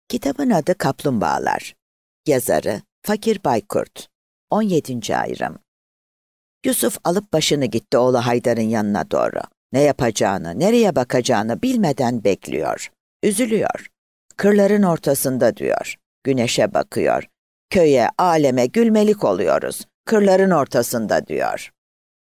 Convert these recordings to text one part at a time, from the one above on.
Kitabın adı Kaplumbağalar. Yazarı Fakir Baykurt. 17. ayrım. Yusuf alıp başını gitti oğlu Haydar'ın yanına doğru. Ne yapacağını, nereye bakacağını bilmeden bekliyor. Üzülüyor. Kırların ortasında diyor. Güneşe bakıyor. Köye, aleme gülmelik oluyoruz. Kırların ortasında diyor.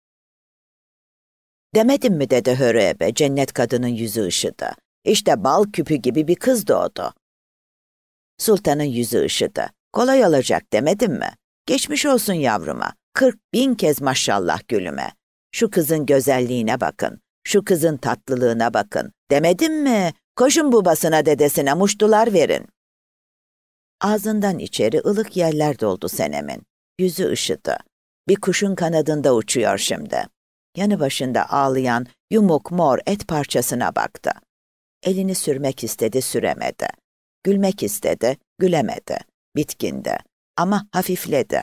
Demedim mi dedi Hörebe, cennet kadının yüzü ışıdı. İşte bal küpü gibi bir kız doğdu. Sultanın yüzü ışıdı. Kolay olacak demedim mi? Geçmiş olsun yavruma. 40.000 kez maşallah gülüme. Şu kızın güzelliğine bakın. Şu kızın tatlılığına bakın. Demedim mi? Koşun babasına dedesine muştular verin. Ağzından içeri ılık yerler doldu Senem'in. Yüzü ışıdı. Bir kuşun kanadında uçuyor şimdi. Yanı başında ağlayan yumuk mor et parçasına baktı. Elini sürmek istedi, süremedi. Gülmek istedi, gülemedi. Bitkindi ama hafifledi.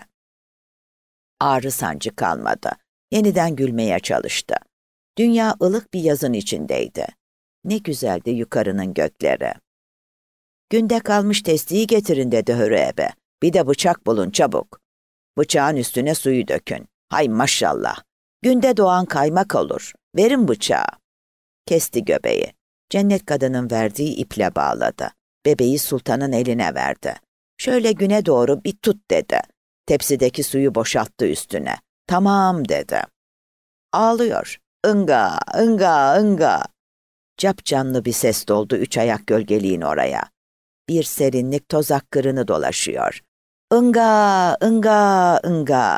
Ağrı sancı kalmadı. Yeniden gülmeye çalıştı. Dünya ılık bir yazın içindeydi. Ne güzeldi yukarının gökleri. Günde kalmış testiyi getirin dedi Hörebe. Bir de bıçak bulun çabuk. Bıçağın üstüne suyu dökün. Hay maşallah. Günde doğan kaymak olur. Verin bıçağı. Kesti göbeği. Cennet kadının verdiği iple bağladı. Bebeği sultanın eline verdi. Şöyle güne doğru bir tut dedi. Tepsideki suyu boşalttı üstüne. Tamam dedi. Ağlıyor. Inga, ınga, ınga. Capcanlı bir ses doldu üç ayak gölgeliğin oraya. Bir serinlik toz akkırını dolaşıyor. Inga, ınga, ınga.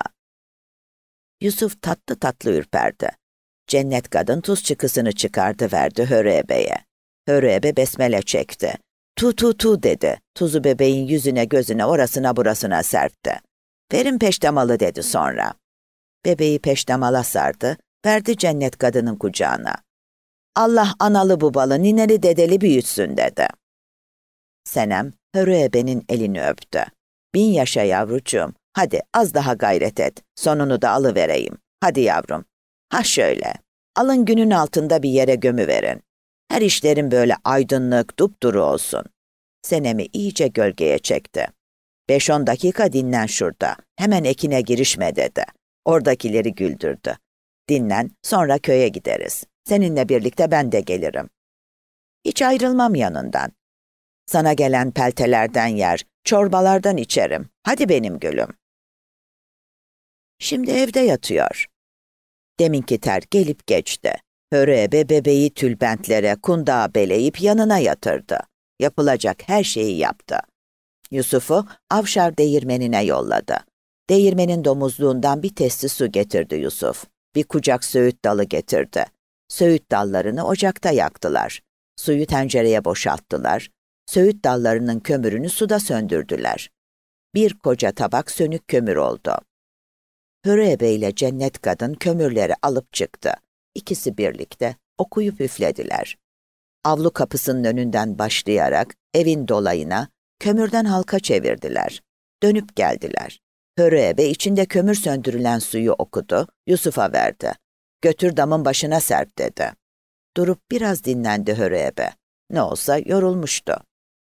Yusuf tatlı tatlı ürperdi. Cennet kadın tuz çıkısını çıkardı verdi Hörebe'ye. Hörebe besmele çekti. Tu tu tu dedi. Tuzu bebeğin yüzüne gözüne orasına burasına serpti. Verin peştemalı dedi sonra. Bebeği peştemala sardı, verdi cennet kadının kucağına. Allah analı babalı nineli dedeli büyütsün dedi. Senem Hörebe'nin elini öptü. 1000 yaşa yavrucuğum, hadi az daha gayret et, sonunu da alıvereyim. Hadi yavrum. Ha şöyle, alın günün altında bir yere gömüverin. Her işlerin böyle aydınlık, dupduru olsun. Senem'i iyice gölgeye çekti. 5-10 dakika dinlen şurada. Hemen ekine girişme dedi. Oradakileri güldürdü. Dinlen, sonra köye gideriz. Seninle birlikte ben de gelirim. Hiç ayrılmam yanından. Sana gelen peltelerden yer, çorbalardan içerim. Hadi benim gülüm. Şimdi evde yatıyor. Deminki ter gelip geçti. Hörebe bebeği tülbentlere, kundağa beleyip yanına yatırdı. Yapılacak her şeyi yaptı. Yusuf'u Avşar değirmenine yolladı. Değirmenin domuzluğundan bir testi su getirdi Yusuf. Bir kucak söğüt dalı getirdi. Söğüt dallarını ocakta yaktılar. Suyu tencereye boşalttılar. Söğüt dallarının kömürünü suda söndürdüler. Bir koca tabak sönük kömür oldu. Hörebe ile cennet kadın kömürleri alıp çıktı. İkisi birlikte okuyup üflediler. Avlu kapısının önünden başlayarak evin dolayına kömürden halka çevirdiler. Dönüp geldiler. Hörebe içinde kömür söndürülen suyu okudu, Yusuf'a verdi. Götür damın başına serp dedi. Durup biraz dinlendi Hörebe. Ne olsa yorulmuştu.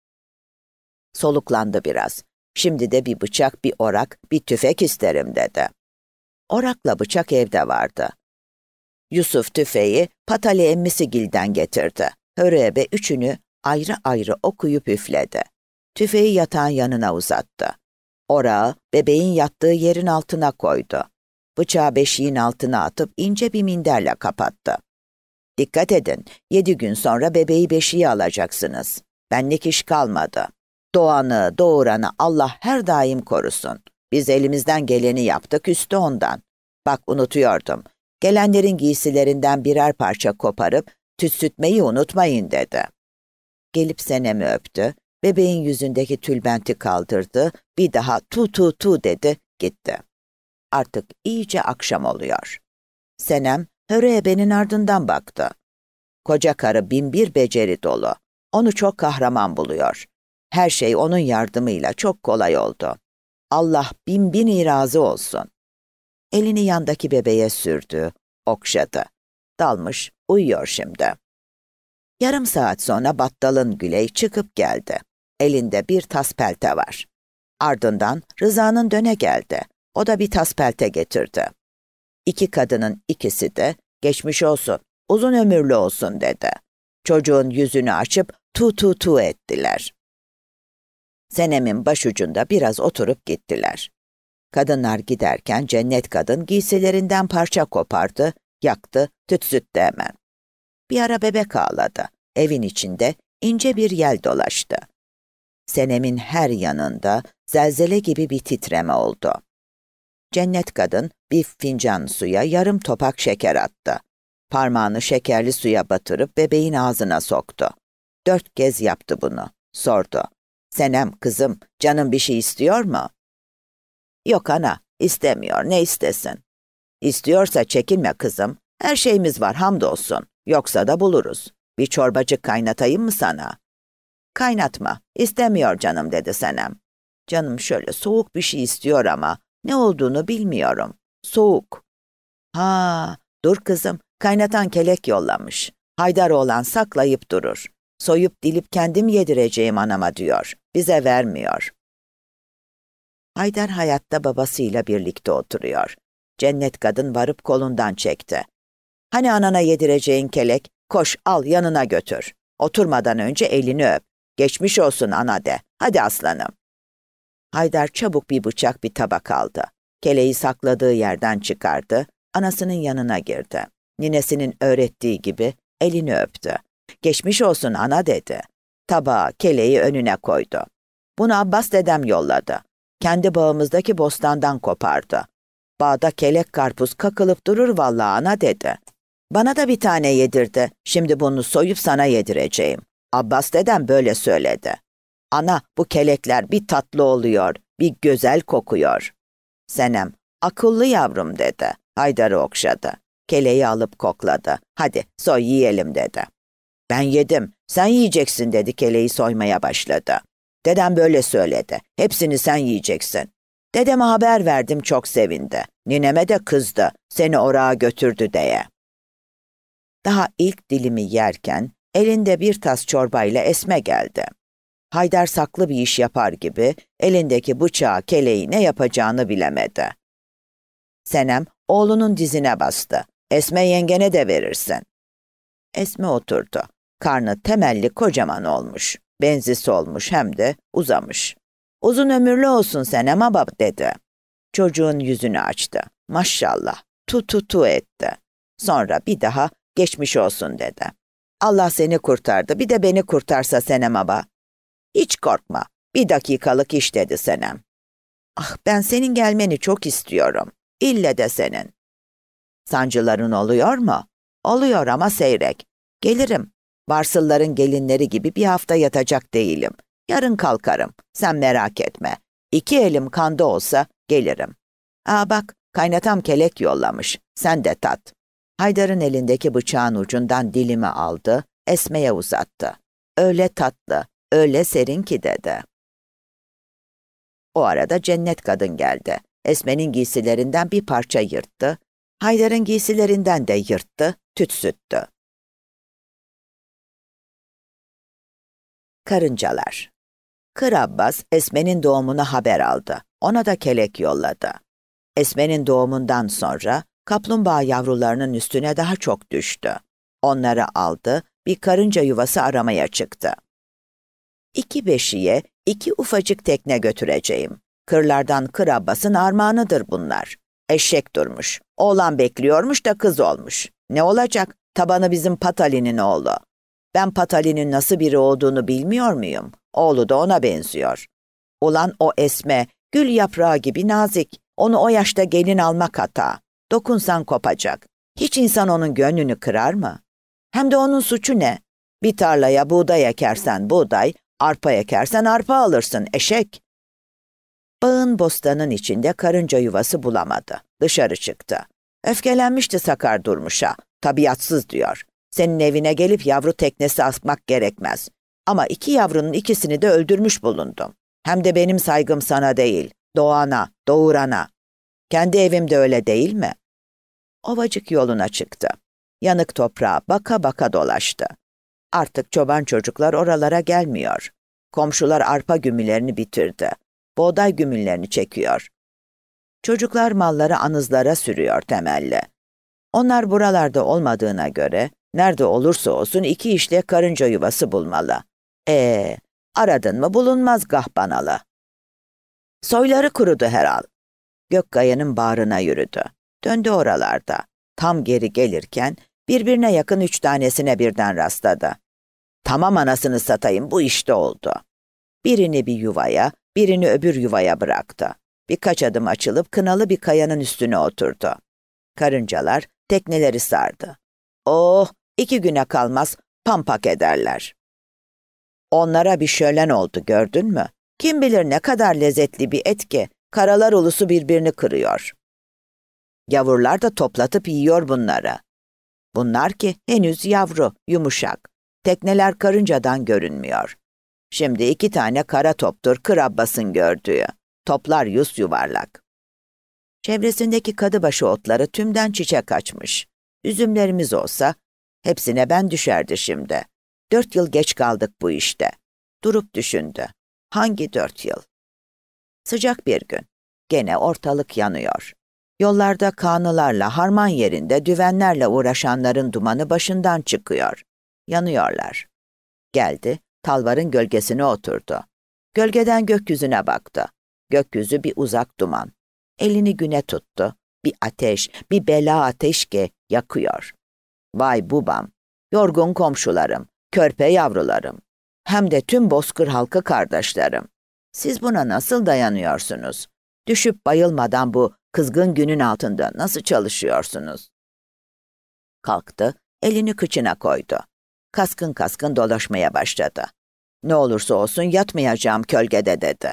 Soluklandı biraz. Şimdi de bir bıçak, bir orak, bir tüfek isterim dedi. Orakla bıçak evde vardı. Yusuf tüfeği Patali emmisigilden getirdi. Hörebe üçünü ayrı ayrı okuyup üfledi. Tüfeği yatağın yanına uzattı. Orağı bebeğin yattığı yerin altına koydu. Bıçağı beşiğin altına atıp ince bir minderle kapattı. Dikkat edin, 7 gün sonra bebeği beşiğe alacaksınız. Benlik iş kalmadı. Doğanı, doğuranı Allah her daim korusun. Biz elimizden geleni yaptık üstü ondan. Bak unutuyordum. Gelenlerin giysilerinden birer parça koparıp tütsütmeyi unutmayın dedi. Gelip Senem'i öptü, bebeğin yüzündeki tülbenti kaldırdı, bir daha tu tu tu dedi, gitti. Artık iyice akşam oluyor. Senem, Hörebe'nin ardından baktı. Koca karı binbir beceri dolu. Onu çok kahraman buluyor. Her şey onun yardımıyla çok kolay oldu. Allah bin razı olsun. Elini yandaki bebeğe sürdü, okşadı. Dalmış, uyuyor şimdi. Yarım saat sonra battalın Güley çıkıp geldi. Elinde bir tas pelte var. Ardından Rıza'nın döne geldi. O da bir tas pelte getirdi. İki kadının ikisi de geçmiş olsun, uzun ömürlü olsun dedi. Çocuğun yüzünü açıp tu tu tu ettiler. Senem'in başucunda biraz oturup gittiler. Kadınlar giderken cennet kadın giysilerinden parça kopardı, yaktı, tütsüttü hemen. Bir ara bebek ağladı. Evin içinde ince bir yel dolaştı. Senem'in her yanında zelzele gibi bir titreme oldu. Cennet kadın bir fincan suya yarım topak şeker attı. Parmağını şekerli suya batırıp bebeğin ağzına soktu. 4 kez yaptı bunu. Sordu. Senem kızım, canın bir şey istiyor mu? Yok ana, istemiyor. Ne istesin? İstiyorsa çekinme kızım. Her şeyimiz var hamdolsun. Yoksa da buluruz. Bir çorbacık kaynatayım mı sana? Kaynatma. İstemiyor canım dedi Senem. Canım şöyle soğuk bir şey istiyor ama ne olduğunu bilmiyorum. Soğuk. Ha, dur kızım. Kaynatan kelek yollamış. Haydaroğlan saklayıp durur. Soyup dilip kendim yedireceğim anama diyor. Bize vermiyor. Haydar hayatta babasıyla birlikte oturuyor. Cennet kadın varıp kolundan çekti. Hani anana yedireceğin kelek? Koş al yanına götür. Oturmadan önce elini öp. Geçmiş olsun ana de. Hadi aslanım. Haydar çabuk bir bıçak bir tabak aldı. Keleği sakladığı yerden çıkardı. Anasının yanına girdi. Ninesinin öğrettiği gibi elini öptü. Geçmiş olsun ana dedi. Tabağı, keleği önüne koydu. Bunu Abbas dedem yolladı. Kendi bağımızdaki bostandan kopardı. Bağda kelek karpuz kakılıp durur vallahi ana dedi. Bana da bir tane yedirdi. Şimdi bunu soyup sana yedireceğim. Abbas dedem böyle söyledi. Ana bu kelekler bir tatlı oluyor, bir güzel kokuyor. Senem, akıllı yavrum dedi. Haydar'ı okşadı. Keleği alıp kokladı. Hadi soy yiyelim dedi. Ben yedim, sen yiyeceksin dedi keleği soymaya başladı. Dedem böyle söyledi. Hepsini sen yiyeceksin. Dedeme haber verdim çok sevindi. Nineme de kızdı. Seni oraya götürdü diye. Daha ilk dilimi yerken elinde bir tas çorbayla Esme geldi. Haydar saklı bir iş yapar gibi elindeki bıçağı keleği ne yapacağını bilemedi. Senem oğlunun dizine bastı. Esme yengene de verirsin. Esme oturdu. Karnı temelli kocaman olmuş. Benzisi olmuş hem de uzamış. Uzun ömürlü olsun Senem baba dedi. Çocuğun yüzünü açtı. Maşallah. Tu tu tu etti. Sonra bir daha geçmiş olsun dedi. Allah seni kurtardı. Bir de beni kurtarsa Senem baba. Hiç korkma. Bir dakikalık iş dedi Senem. Ah ben senin gelmeni çok istiyorum. İlle de senin. Sancıların oluyor mu? Oluyor ama seyrek. Gelirim. Varsılların gelinleri gibi bir hafta yatacak değilim. Yarın kalkarım. Sen merak etme. 2 elim kanda olsa gelirim. Aa bak kaynatam kelek yollamış. Sen de tat. Haydar'ın elindeki bıçağın ucundan dilimi aldı. Esme'ye uzattı. Öyle tatlı, öyle serin ki dedi. O arada cennet kadın geldi. Esme'nin giysilerinden bir parça yırttı. Haydar'ın giysilerinden de yırttı, tütsüttü. Karıncalar. Kır Abbas, Esme'nin doğumuna haber aldı. Ona da kelek yolladı. Esme'nin doğumundan sonra kaplumbağa yavrularının üstüne daha çok düştü. Onları aldı, bir karınca yuvası aramaya çıktı. 2 beşiğe 2 ufacık tekne götüreceğim. Kırlardan Kır Abbas'ın armağanıdır bunlar. Eşek durmuş. Oğlan bekliyormuş da kız olmuş. Ne olacak? Tabanı bizim Patali'nin oğlu. Ben Patali'nin nasıl biri olduğunu bilmiyor muyum? Oğlu da ona benziyor. Ulan o Esme, gül yaprağı gibi nazik. Onu o yaşta gelin almak hata. Dokunsan kopacak. Hiç insan onun gönlünü kırar mı? Hem de onun suçu ne? Bir tarlaya buğday ekersen buğday, arpa ekersen arpa alırsın eşek. Bağın bostanın içinde karınca yuvası bulamadı. Dışarı çıktı. Öfkelenmişti Sakar Durmuş'a. Tabiatsız diyor. Senin evine gelip yavru teknesi asmak gerekmez. Ama 2 yavrunun ikisini de öldürmüş bulundum. Hem de benim saygım sana değil, doğana, doğurana. Kendi evim de öyle değil mi? Ovacık yoluna çıktı. Yanık toprağa baka baka dolaştı. Artık çoban çocuklar oralara gelmiyor. Komşular arpa gümülerini bitirdi. Buğday gümüllerini çekiyor. Çocuklar malları anızlara sürüyor temelli. Onlar buralarda olmadığına göre, nerede olursa olsun iki işle karınca yuvası bulmalı. Aradın mı bulunmaz gahbanalı. Soyları kurudu herhal. Gökkayanın bağrına yürüdü. Döndü oralarda. Tam geri gelirken birbirine yakın 3 tanesine birden rastladı. Tamam anasını satayım, bu işte oldu. Birini bir yuvaya, birini öbür yuvaya bıraktı. Birkaç adım açılıp kınalı bir kayanın üstüne oturdu. Karıncalar tekneleri sardı. Oh, 2 güne kalmaz pampak ederler. Onlara bir şölen oldu, gördün mü? Kim bilir ne kadar lezzetli bir et ki karalar ulusu birbirini kırıyor. Yavrular da toplatıp yiyor bunları. Bunlar ki henüz yavru, yumuşak. Tekneler karıncadan görünmüyor. Şimdi 2 tane kara toptur Kır Abbas'ın gördüğü. Toplar yuvarlak. Çevresindeki kadıbaşı otları tümden çiçek açmış. Üzümlerimiz olsa hepsine ben düşerdi şimdi. 4 yıl geç kaldık bu işte. Durup düşündü. Hangi 4 yıl? Sıcak bir gün. Gene ortalık yanıyor. Yollarda kağnılarla, harman yerinde düvenlerle uğraşanların dumanı başından çıkıyor. Yanıyorlar. Geldi, talvarın gölgesine oturdu. Gölgeden gökyüzüne baktı. Gökyüzü bir uzak duman. Elini güne tuttu. Bir ateş, bir bela ateş ki yakıyor. Vay bubam, yorgun komşularım, körpe yavrularım. Hem de tüm bozkır halkı kardeşlerim. Siz buna nasıl dayanıyorsunuz? Düşüp bayılmadan bu kızgın günün altında nasıl çalışıyorsunuz? Kalktı, elini kıçına koydu. Kaskın kaskın dolaşmaya başladı. Ne olursa olsun yatmayacağım kölgede dedi.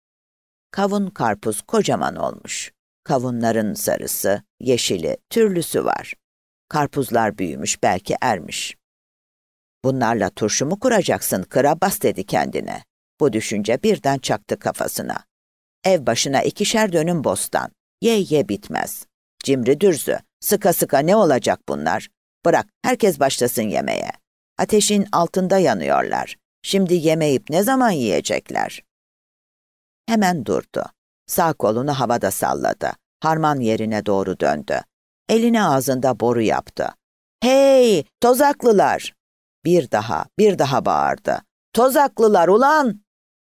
Kavun karpuz kocaman olmuş. Kavunların sarısı, yeşili, türlüsü var. Karpuzlar büyümüş, belki ermiş. Bunlarla turşu mu kuracaksın Kır Abbas dedi kendine. Bu düşünce birden çaktı kafasına. Ev başına 2'şer dönüm bostan. Ye bitmez. Cimri dürzü, sıka sıka ne olacak bunlar? Bırak, herkes başlasın yemeye. Ateşin altında yanıyorlar. Şimdi yemeyip ne zaman yiyecekler? Hemen durdu. Sağ kolunu havada salladı. Harman yerine doğru döndü. Elini ağzında boru yaptı. Hey, tozaklılar! Bir daha bağırdı. Tozaklılar ulan!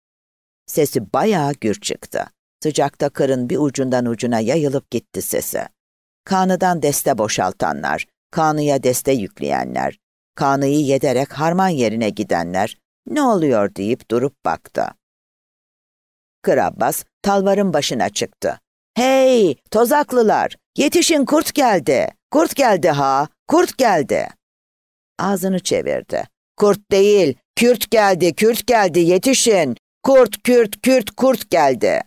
Sesi bayağı gür çıktı. Sıcakta kırın bir ucundan ucuna yayılıp gitti sesi. Kağnıdan deste boşaltanlar, kağnıya deste yükleyenler, kağnıyı yederek harman yerine gidenler, ne oluyor deyip durup baktı. Kır Abbas talvarın başına çıktı. Hey, tozaklılar, yetişin kurt geldi, kurt geldi ha, kurt geldi. Ağzını çevirdi. Kurt değil, Kürt geldi, Kürt geldi, yetişin. Kurt, kurt geldi.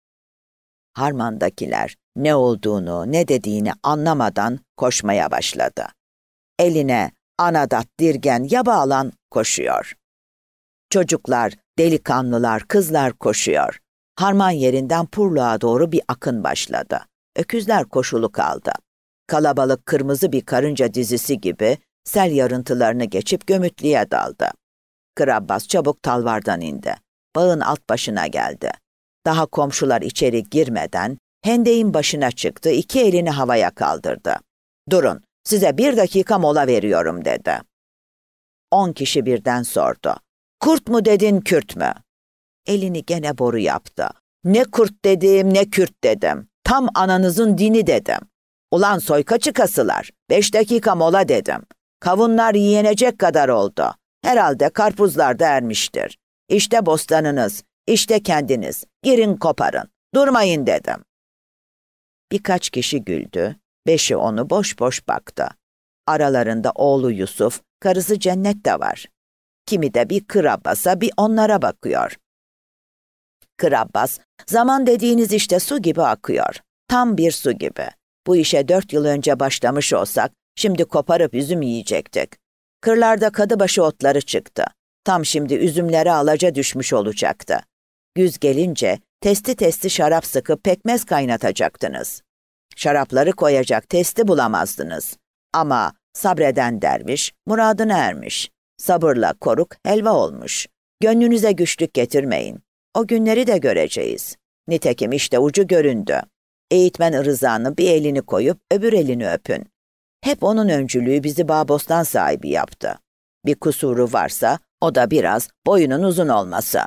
Harmandakiler ne olduğunu, ne dediğini anlamadan koşmaya başladı. Eline anadat dirgen yaba alan koşuyor. Çocuklar, delikanlılar, kızlar koşuyor. Harman yerinden Purluğa doğru bir akın başladı. Öküzler koşulu kaldı. Kalabalık kırmızı bir karınca dizisi gibi sel yarıntılarını geçip gömütlüğe daldı. Kır Abbas çabuk talvardan indi. Bağın alt başına geldi. Daha komşular içeri girmeden hendeğin başına çıktı, 2 elini havaya kaldırdı. Durun, size 1 dakika mola veriyorum dedi. 10 kişi birden sordu. Kurt mu dedin, Kürt mü? Elini gene boru yaptı. Ne kurt dedim, ne Kürt dedim. Tam ananızın dini dedim. Ulan soyka çıkasılar, 5 dakika mola dedim. Kavunlar yiyenecek kadar oldu. Herhalde karpuzlar da ermiştir. İşte bostanınız, işte kendiniz. Girin koparın. Durmayın dedim. Birkaç kişi güldü. 5'i onu boş boş baktı. Aralarında oğlu Yusuf, karısı Cennet de var. Kimi de bir Kır Abbas'a, bir onlara bakıyor. Kır Abbas, zaman dediğiniz işte su gibi akıyor. Tam bir su gibi. Bu işe 4 yıl önce başlamış olsak, şimdi koparıp üzüm yiyecektik. Kırlarda kadıbaşı otları çıktı. Tam şimdi üzümlere alaca düşmüş olacaktı. Güz gelince testi testi şarap sıkıp pekmez kaynatacaktınız. Şarapları koyacak testi bulamazdınız. Ama sabreden derviş muradına ermiş. Sabırla koruk helva olmuş. Gönlünüze güçlük getirmeyin. O günleri de göreceğiz. Nitekim işte ucu göründü. Eğitmen Rıza'nın bir elini koyup öbür elini öpün. Hep onun öncülüğü bizi Bağbostan sahibi yaptı. Bir kusuru varsa o da biraz boyunun uzun olması.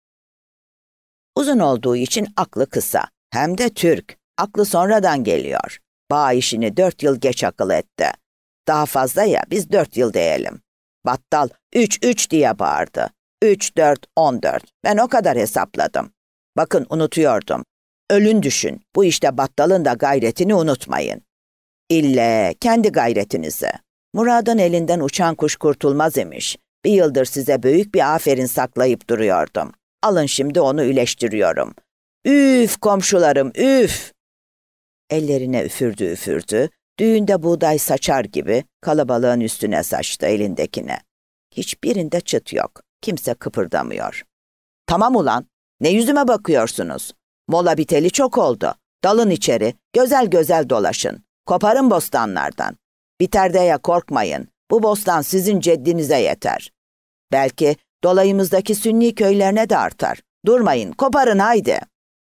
Uzun olduğu için aklı kısa. Hem de Türk. Aklı sonradan geliyor. Bağ işini 4 yıl geç akıl etti. Daha fazla ya, biz 4 yıl diyelim. Battal 3 diye bağırdı. 3, 4, 14. Ben o kadar hesapladım. Bakın unutuyordum. Ölün düşün. Bu işte battalın da gayretini unutmayın. İlle kendi gayretinizi. Murad'ın elinden uçan kuş kurtulmaz imiş. Bir yıldır size büyük bir aferin saklayıp duruyordum. Alın şimdi onu üleştiriyorum. Üf komşularım, üf! Ellerine üfürdü. Düğünde buğday saçar gibi kalabalığın üstüne saçtı elindekine. Hiçbirinde çıt yok. Kimse kıpırdamıyor. Tamam ulan, ne yüzüme bakıyorsunuz? Mola biteli çok oldu. Dalın içeri, güzel dolaşın. Koparın bostanlardan. Biter de ya korkmayın. Bu bostan sizin ceddinize yeter. Belki dolayımızdaki Sünni köylerine de artar. Durmayın, koparın haydi.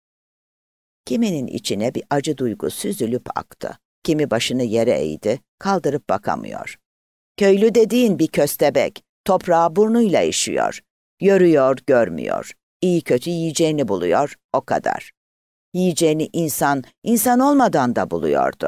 Kiminin içine bir acı duygu süzülüp aktı. Kimi başını yere eğdi, kaldırıp bakamıyor. Köylü dediğin bir köstebek, toprağı burnuyla işiyor. Yürüyor, görmüyor. İyi kötü yiyeceğini buluyor, o kadar. Yiyeceğini insan olmadan da buluyordu.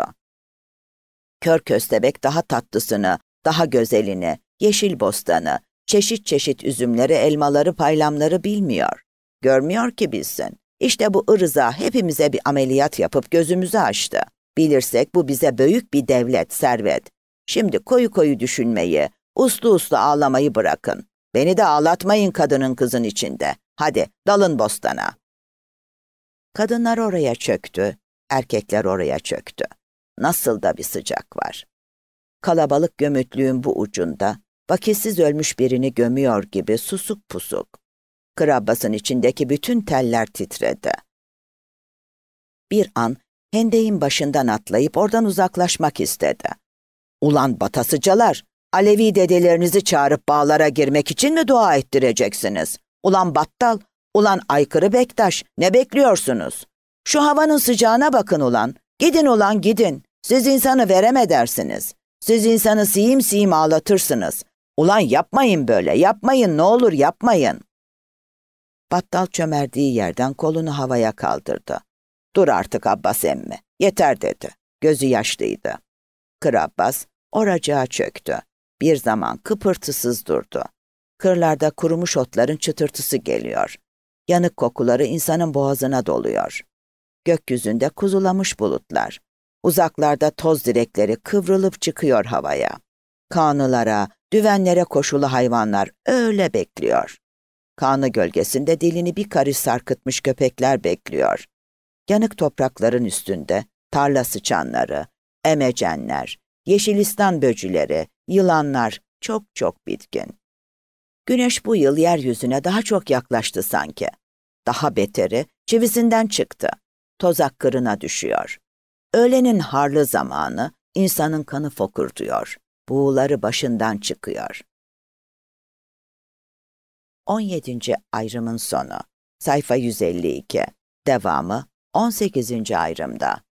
Kör köstebek daha tatlısını, daha güzelini, yeşil bostanı, çeşit çeşit üzümleri, elmaları, paylamları bilmiyor. Görmüyor ki bilsin. İşte bu Rıza hepimize bir ameliyat yapıp gözümüzü açtı. Bilirsek bu bize büyük bir devlet, servet. Şimdi koyu düşünmeyi, uslu ağlamayı bırakın. Beni de ağlatmayın kadının kızın içinde. Hadi dalın bostana. Kadınlar oraya çöktü, erkekler oraya çöktü. Nasıl da bir sıcak var. Kalabalık gömütlüğün bu ucunda, vakitsiz ölmüş birini gömüyor gibi susuk pusuk. Kır Abbas'ın içindeki bütün teller titredi. Bir an hendeğin başından atlayıp oradan uzaklaşmak istedi. Ulan batasıcalar, Alevi dedelerinizi çağırıp bağlara girmek için mi dua ettireceksiniz? Ulan battal, ulan aykırı Bektaş, ne bekliyorsunuz? Şu havanın sıcağına bakın ulan. Gidin ulan gidin. Siz insanı verem edersiniz. Siz insanı siyim ağlatırsınız. Ulan yapmayın böyle, yapmayın ne olur yapmayın. Battal çömerdiği yerden kolunu havaya kaldırdı. Dur artık Abbas emmi, yeter dedi. Gözü yaşlıydı. Kır Abbas oracağa çöktü. Bir zaman kıpırtısız durdu. Kırlarda kurumuş otların çıtırtısı geliyor. Yanık kokuları insanın boğazına doluyor. Gökyüzünde kuzulamış bulutlar. Uzaklarda toz direkleri kıvrılıp çıkıyor havaya. Kanılara, düvenlere koşulu hayvanlar öyle bekliyor. Kanı gölgesinde dilini bir karış sarkıtmış köpekler bekliyor. Yanık toprakların üstünde tarla sıçanları, emecenler, yeşilistan böcüleri, yılanlar çok bitkin. Güneş bu yıl yeryüzüne daha çok yaklaştı sanki. Daha beteri çivisinden çıktı. Tozak kırına düşüyor. Öğlenin harlı zamanı insanın kanı fokurduyor. Buğuları başından çıkıyor. 17. ayrımın sonu. Sayfa 152. Devamı 18. ayrımda.